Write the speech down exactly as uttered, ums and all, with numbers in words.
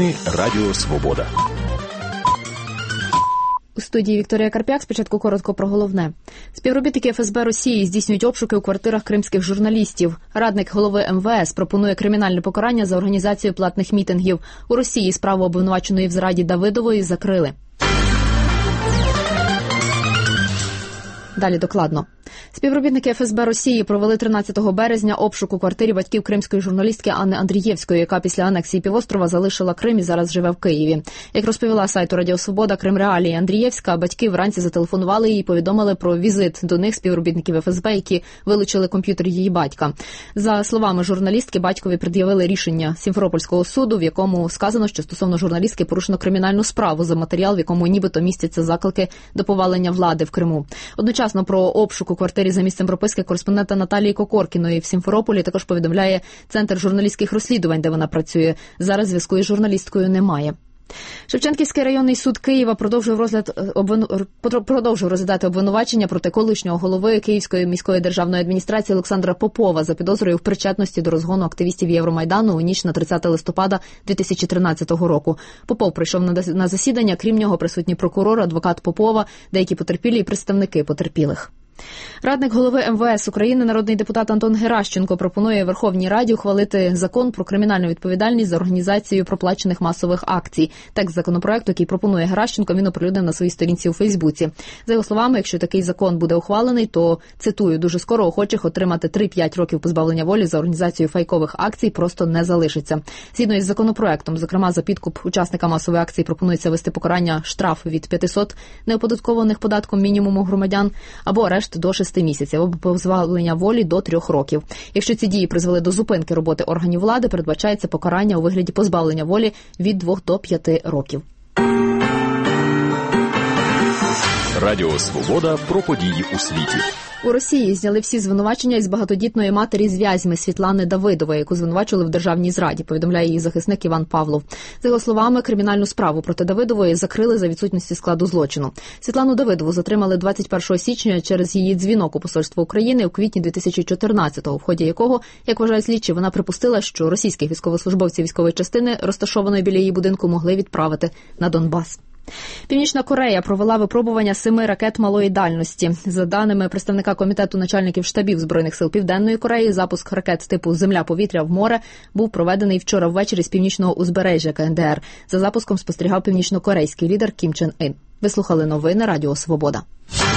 Новини Радіо Свобода. У студії Вікторія Карп'як. Спочатку коротко про головне. Співробітники еф ес бе Росії здійснюють обшуки у квартирах кримських журналістів. Радник голови ем ве ес пропонує кримінальне покарання за організацію платних мітингів. У Росії справу обвинуваченої в зраді Давидової закрили. Далі докладно. Співробітники еф ес бе Росії провели тринадцятого березня обшук у квартирі батьків кримської журналістки Анни Андрієвської, яка після анексії півострова залишила Крим і зараз живе в Києві. Як розповіла сайту Радіо Свобода Крим Реалії Андрієвська, батьки вранці зателефонували їй і повідомили про візит до них співробітників еф ес бе, які вилучили комп'ютер її батька. За словами журналістки, батькові пред'явили рішення Сімферопольського суду, в якому сказано, що стосовно журналістки порушено кримінальну справу за матеріал, в якому нібито містяться заклики до повалення влади в Криму. Одночасно про обшук у квартирі за місцем прописки кореспондента Наталії Кокоркіної в Сімферополі також повідомляє Центр журналістських розслідувань, де вона працює. Зараз зв'язку із журналісткою немає. Шевченківський районний суд Києва продовжив розгляд обвину... продовжив розглядати обвинувачення проти колишнього голови Київської міської державної адміністрації Олександра Попова за підозрою в причетності до розгону активістів Євромайдану у ніч на тридцяте листопада дві тисячі тринадцятого року. Попов прийшов на засідання, крім нього присутні прокурор, адвокат Попова, деякі потерпілі і представники потерпілих. Радник голови ем ве ес України, народний депутат Антон Геращенко, пропонує Верховній Раді ухвалити закон про кримінальну відповідальність за організацію проплачених масових акцій. Текст законопроекту, який пропонує Геращенко, він оприлюднив на своїй сторінці у Фейсбуці. За його словами, якщо такий закон буде ухвалений, то, цитую, дуже скоро охочих отримати три-п'ять років позбавлення волі за організацію фейкових акцій просто не залишиться. Згідно із законопроектом, зокрема за підкуп учасника масової акції пропонується вести покарання штраф від п'ятисот неоподаткованих податком мінімуму громадян або арешт до шести місяців, або позбавлення волі до трьох років. Якщо ці дії призвели до зупинки роботи органів влади, передбачається покарання у вигляді позбавлення волі від двох до п'яти років. Радіо Свобода про події у світі. У Росії зняли всі звинувачення із багатодітної матері з Вязьми Світлани Давидової, яку звинувачили в державній зраді, повідомляє її захисник Іван Павлов. За його словами, кримінальну справу проти Давидової закрили за відсутності складу злочину. Світлану Давидову затримали двадцять першого січня через її дзвінок у посольство України у квітні дві тисячі чотирнадцятого, в ході якого, як вважають слідчі, вона припустила, що російських військовослужбовців військової частини, розташованої біля її будинку, могли відправити на Донбас. Північна Корея провела випробування семи ракет малої дальності. За даними представника комітету начальників штабів Збройних сил Південної Кореї, запуск ракет типу «Земля-повітря» в море був проведений вчора ввечері з північного узбережжя ка ен де ер. За запуском спостерігав північнокорейський лідер Кім Чен Ін. Ви слухали новини Радіо Свобода.